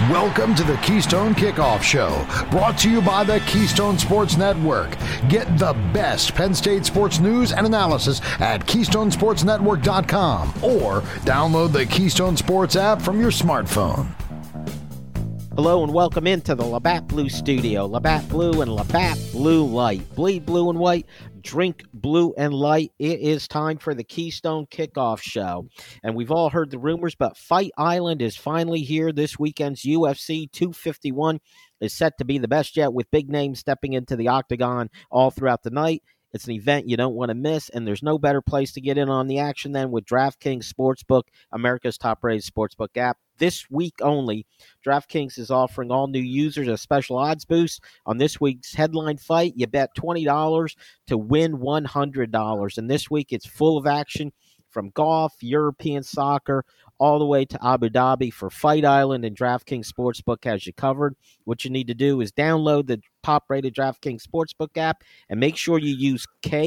Welcome to the Keystone Kickoff Show, brought to you by the Keystone Sports Network. Get the best Penn State sports news and analysis at KeystonesportsNetwork.com or download the Keystone Sports app from your smartphone. Hello and welcome into the Labatt Blue Studio. Labatt Blue and Labatt Blue Light. Bleed blue and white, drink blue and light. It is time for the Keystone Kickoff Show. And we've all heard the rumors, but Fight Island is finally here. This weekend's UFC 251 is set to be the best yet, with big names stepping into the octagon all throughout the night. It's an event you don't want to miss, and there's no better place to get in on the action than with DraftKings Sportsbook, America's top-rated sportsbook app. This week only, DraftKings is offering all new users a special odds boost on this week's headline fight. You bet $20 to win $100. And this week, it's full of action from golf, European soccer, all the way to Abu Dhabi. For Fight Island, and DraftKings Sportsbook has you covered. What you need to do is download the top-rated DraftKings Sportsbook app and make sure you use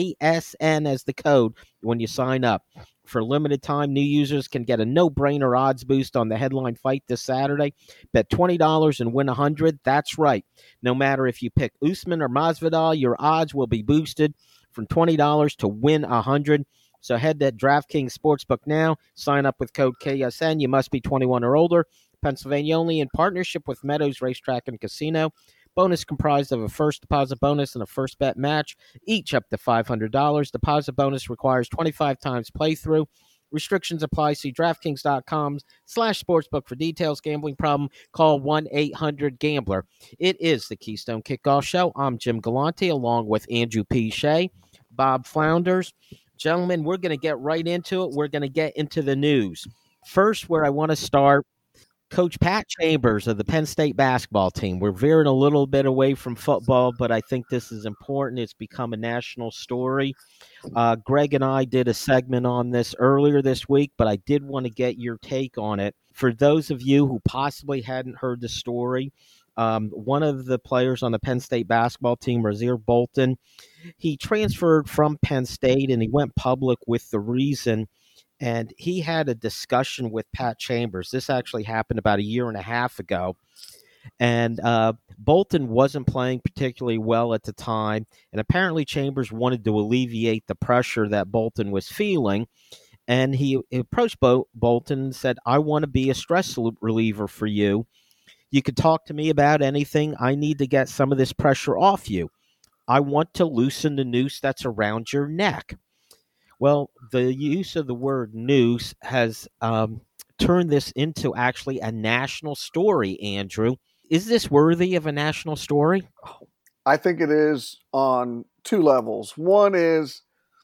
KSN as the code when you sign up. For a limited time, new users can get a no-brainer odds boost on the headline fight this Saturday. Bet $20 and win $100. That's right. No matter if you pick Usman or Masvidal, your odds will be boosted from $20 to win $100. So head to DraftKings Sportsbook now. Sign up with code KSN. You must be 21 or older. Pennsylvania only, in partnership with Meadows Racetrack and Casino. Bonus comprised of a first deposit bonus and a first bet match, each up to $500. Deposit bonus requires 25 times playthrough. Restrictions apply. See DraftKings.com/sportsbook for details. Gambling problem? Call 1-800-GAMBLER. It is the Keystone Kickoff Show. I'm Jim Galante, along with Andrew P. Shea, Bob Flounders. Gentlemen, we're going to get right into it. We're going to get into the news. First, where I want to start, Coach Pat Chambers of the Penn State basketball team. We're veering a little bit away from football, but I think this is important. It's become a national story. Greg and I did a segment on this earlier this week, but I did want to get your take on it. For those of you who possibly hadn't heard the story, one of the players on the Penn State basketball team, Rasir Bolton, he transferred from Penn State, and he went public with the reason. And he had a discussion with Pat Chambers. This actually happened about a year and a half ago. And Bolton wasn't playing particularly well at the time. And apparently Chambers wanted to alleviate the pressure that Bolton was feeling. And he approached Bolton and said, I want to be a stress reliever for you. You could talk to me about anything. I need to get some of this pressure off you. I want to loosen the noose that's around your neck. Well, the use of the word noose has turned this into actually a national story, Andrew. Is this worthy of a national story? I think it is on two levels. One is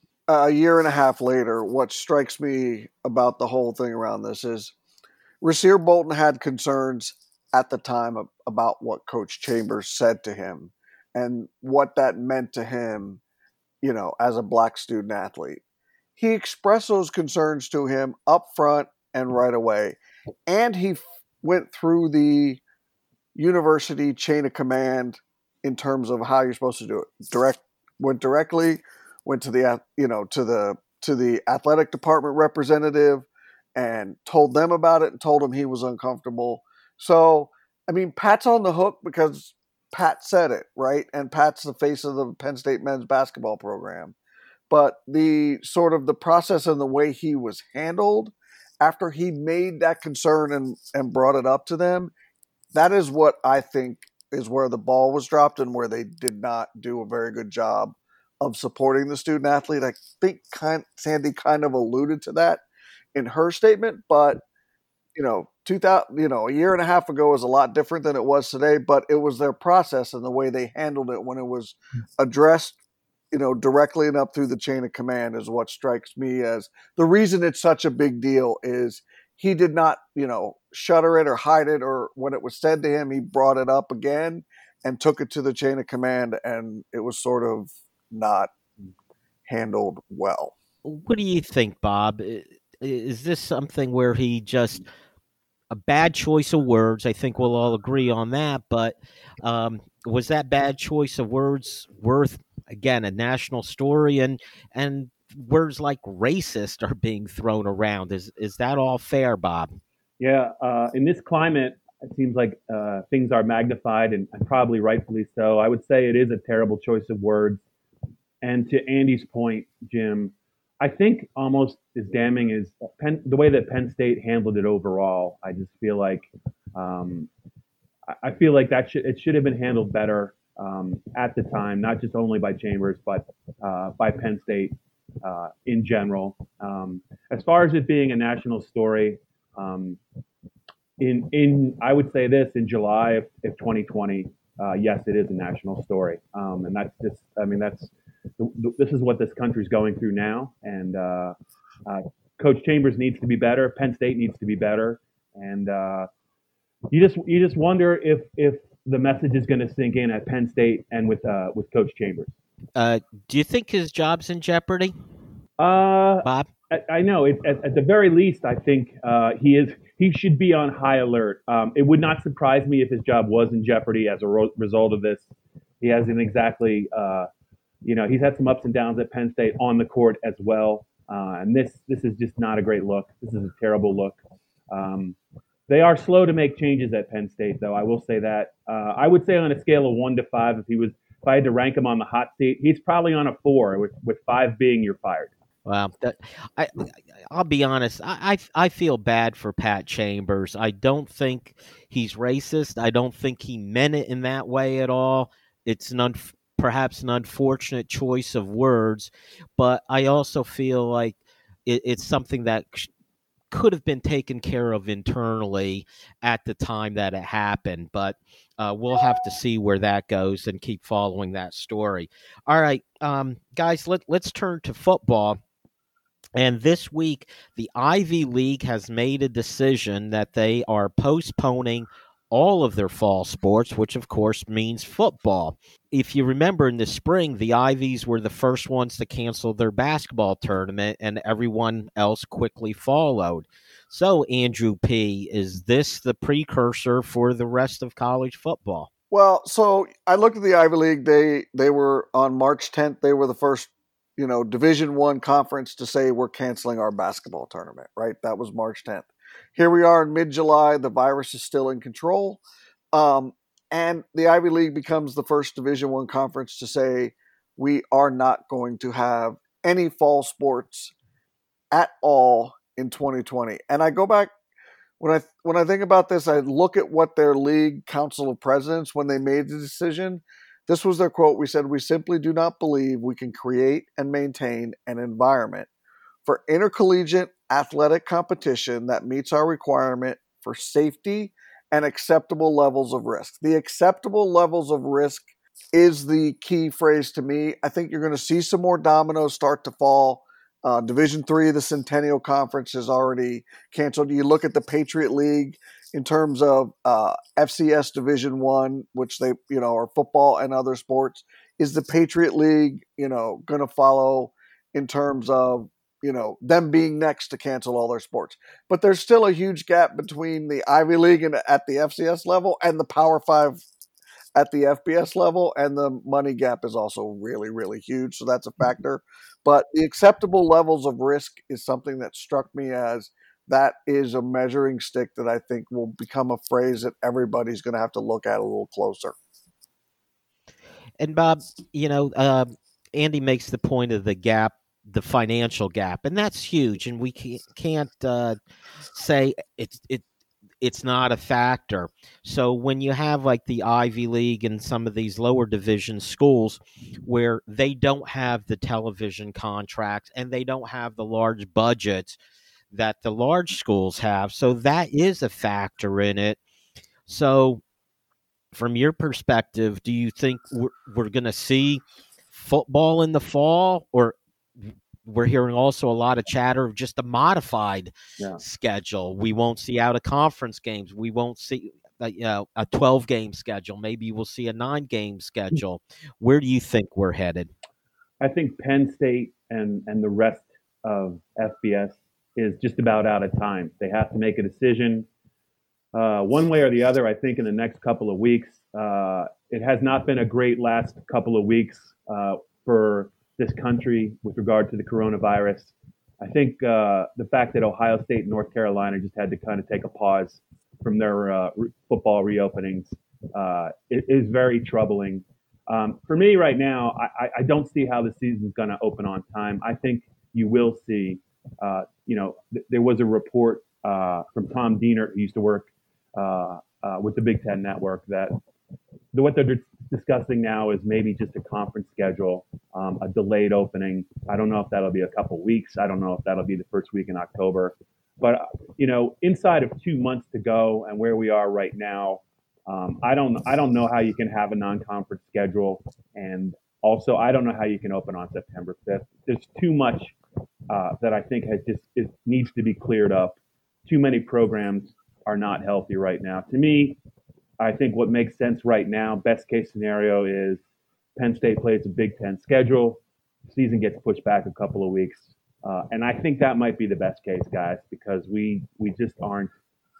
a year and a half later, what strikes me about the whole thing around this is Rasir Bolton had concerns at the time about what Coach Chambers said to him and what that meant to him, you know, as a black student athlete. He expressed those concerns to him up front and right away. And he went through the university chain of command in terms of how you're supposed to do it. Went to the, to the athletic department representative and told them about it and told him he was uncomfortable. So, I mean, Pat's on the hook because Pat said it, right? And Pat's the face of the Penn State men's basketball program. But the sort of the process and the way he was handled after he made that concern and brought it up to them, that is what I think is where the ball was dropped and where they did not do a very good job of supporting the student athlete. I think Sandy kind of alluded to that in her statement, but a year and a half ago was a lot different than it was today, but it was their process and the way they handled it when it was addressed directly and up through the chain of command is what strikes me as the reason it's such a big deal. Is he did not, shutter it or hide it, or when it was said to him, he brought it up again and took it to the chain of command, and it was sort of not handled well. What do you think, Bob? Is this something where he just a bad choice of words? I think we'll all agree on that, but was that bad choice of words worth, again, a national story? And words like racist are being thrown around. Is that all fair, Bob? Yeah. In this climate, it seems like things are magnified, and probably rightfully so. I would say it is a terrible choice of words. And to Andy's point, Jim, I think almost as damning as the way that Penn State handled it overall. I just feel like um, I feel like it should have been handled better at the time, not just only by Chambers, but by Penn State in general. As far as it being a national story, um, in I would say this in July of 2020, yes, it is a national story, and that's just I mean that's this is what this country's going through now, and uh, Coach Chambers needs to be better. Penn State needs to be better, and you just wonder if the message is going to sink in at Penn State and with Coach Chambers. Do you think his job's in jeopardy, Uh, Bob? I know. At the very least, I think he should be on high alert. It would not surprise me if his job was in jeopardy as a result of this. He hasn't exactly, he's had some ups and downs at Penn State on the court as well. And this is just not a great look. This is a terrible look. Um, they are slow to make changes at Penn State, though. I will say that. I would say on a scale of 1 to 5, if I had to rank him on the hot seat, he's probably on a 4, with 5 being you're fired. Well, I, I'll be honest. I feel bad for Pat Chambers. I don't think he's racist. I don't think he meant it in that way at all. It's perhaps an unfortunate choice of words, but I also feel like it's something that could have been taken care of internally at the time that it happened. But we'll have to see where that goes and keep following that story. All right, guys, let's turn to football. And this week, the Ivy League has made a decision that they are postponing all of their fall sports, which of course means football. If you remember in the spring, the Ivies were the first ones to cancel their basketball tournament, and everyone else quickly followed. So, Andrew P., is this the precursor for the rest of college football? Well, so I looked at the Ivy League. They were on March 10th. They were the first, Division I conference to say we're canceling our basketball tournament. Right, that was March 10th. Here we are in mid-July. The virus is still in control, and the Ivy League becomes the first Division I conference to say we are not going to have any fall sports at all in 2020. And I go back. When I think about this, I look at what their league council of presidents, when they made the decision, this was their quote. We said, "We simply do not believe we can create and maintain an environment for intercollegiate athletic competition that meets our requirement for safety and acceptable levels of risk." The acceptable levels of risk is the key phrase to me. I think you're going to see some more dominoes start to fall. Division III, the Centennial Conference, is already canceled. You look at the Patriot League in terms of FCS Division I, which they, are football and other sports. Is the Patriot League, going to follow in terms of, them being next to cancel all their sports? But there's still a huge gap between the Ivy League and at the FCS level and the Power 5 at the FBS level, and the money gap is also really, really huge. So that's a factor. But the acceptable levels of risk is something that struck me as that is a measuring stick that I think will become a phrase that everybody's going to have to look at a little closer. And Bob, Andy makes the point of the gap, the financial gap, and that's huge. And we can't say it's not a factor. So when you have like the Ivy League and some of these lower division schools where they don't have the television contracts and they don't have the large budgets that the large schools have, so that is a factor in it. So from your perspective, do you think we're going to see football in the fall, or we're hearing also a lot of chatter of just a modified schedule? We won't see out of conference games. We won't see a 12-game schedule. Maybe we'll see a 9-game schedule. Where do you think we're headed? I think Penn State and the rest of FBS is just about out of time. They have to make a decision one way or the other, I think, in the next couple of weeks. It has not been a great last couple of weeks for this country with regard to the coronavirus. I think the fact that Ohio State and North Carolina just had to kind of take a pause from their football reopenings is very troubling. For me right now, I don't see how the season is going to open on time. I think you will see, there was a report from Tom Diener, who used to work with the Big Ten Network, that what they're discussing now is maybe just a conference schedule, a delayed opening. I don't know if that'll be a couple weeks. I don't know if that'll be the first week in October. But, inside of 2 months to go and where we are right now, I don't know how you can have a non-conference schedule. And also, I don't know how you can open on September 5th. There's too much that I think needs to be cleared up. Too many programs are not healthy right now. To me, I think what makes sense right now, best case scenario, is Penn State plays a Big Ten schedule. The season gets pushed back a couple of weeks. And I think that might be the best case, guys, because we aren't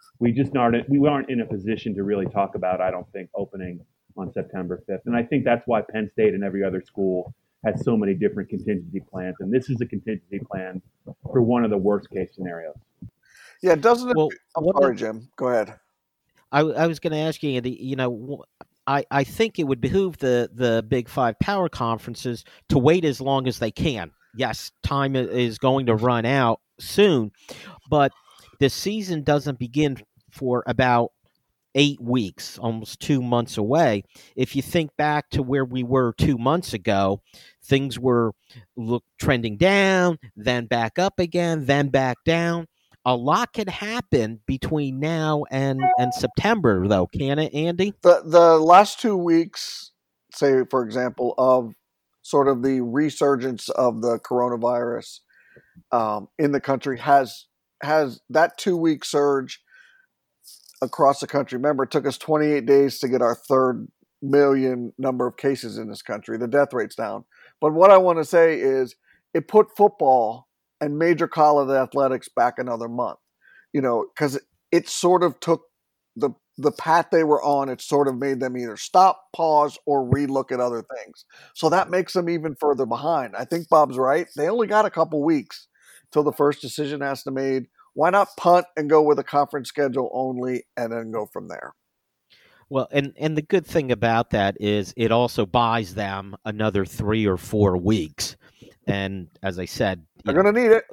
in a position to really talk about, I don't think, opening on September 5th. And I think that's why Penn State and every other school has so many different contingency plans. And this is a contingency plan for one of the worst case scenarios. Yeah, doesn't it? Well, I'm sorry, Jim. Go ahead. I was going to ask you, Andy, I think it would behoove the Big Five power conferences to wait as long as they can. Yes, time is going to run out soon, but the season doesn't begin for about 8 weeks, almost 2 months away. If you think back to where we were 2 months ago, things were trending down, then back up again, then back down. A lot can happen between now and September, though, can it, Andy? The last 2 weeks, say, for example, of sort of the resurgence of the coronavirus in the country has that 2 week surge across the country. Remember, it took us 28 days to get our 3rd million number of cases in this country. The death rate's down. But what I want to say is it put football and major college athletics back another month, because it sort of took the path they were on. It sort of made them either stop, pause, or relook at other things. So that makes them even further behind. I think Bob's right. They only got a couple weeks till the first decision has to be made. Why not punt and go with a conference schedule only and then go from there? Well, and the good thing about that is it also buys them another 3 or 4 weeks. And as I said, they're going to need it.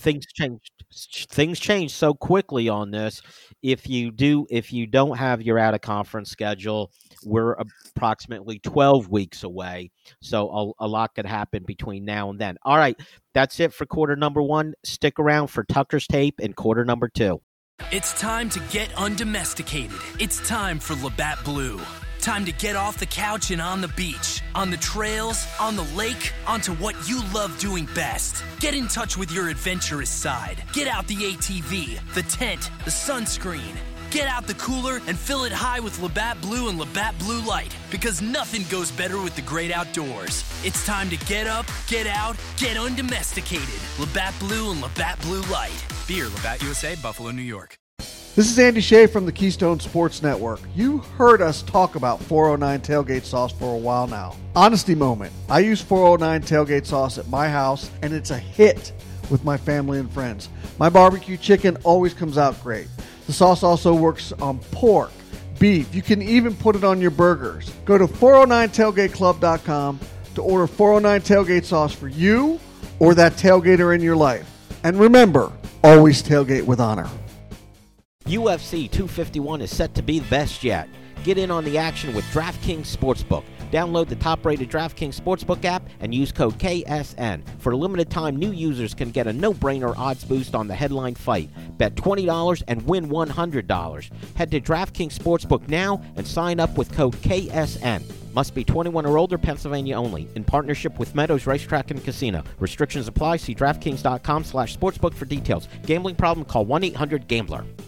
Things change so quickly on this. If you don't have your out of conference schedule, we're approximately 12 weeks away. So a lot could happen between now and then. All right, that's it for quarter number 1. Stick around for Tucker's Tape in quarter number 2. It's time to get undomesticated. It's time for Labatt Blue. Time to get off the couch and on the beach, on the trails, on the lake, onto what you love doing best. Get in touch with your adventurous side. Get out the ATV, the tent, the sunscreen. Get out the cooler and fill it high with Labatt Blue and Labatt Blue Light, because nothing goes better with the great outdoors. It's time to get up, get out, get undomesticated. Labatt Blue and Labatt Blue Light. Beer, Labatt USA, Buffalo, New York. This is Andy Shea from the Keystone Sports Network. You heard us talk about 409 tailgate sauce for a while now. Honesty moment. I use 409 tailgate sauce at my house, and it's a hit with my family and friends. My barbecue chicken always comes out great. The sauce also works on pork, beef. You can even put it on your burgers. Go to 409tailgateclub.com to order 409 tailgate sauce for you or that tailgater in your life. And remember, always tailgate with honor. UFC 251 is set to be the best yet. Get in on the action with DraftKings Sportsbook. Download the top-rated DraftKings Sportsbook app and use code KSN. For a limited time, new users can get a no-brainer odds boost on the headline fight. Bet $20 and win $100. Head to DraftKings Sportsbook now and sign up with code KSN. Must be 21 or older, Pennsylvania only. In partnership with Meadows Racetrack and Casino. Restrictions apply. See DraftKings.com/sportsbook for details. Gambling problem? Call 1-800-GAMBLER.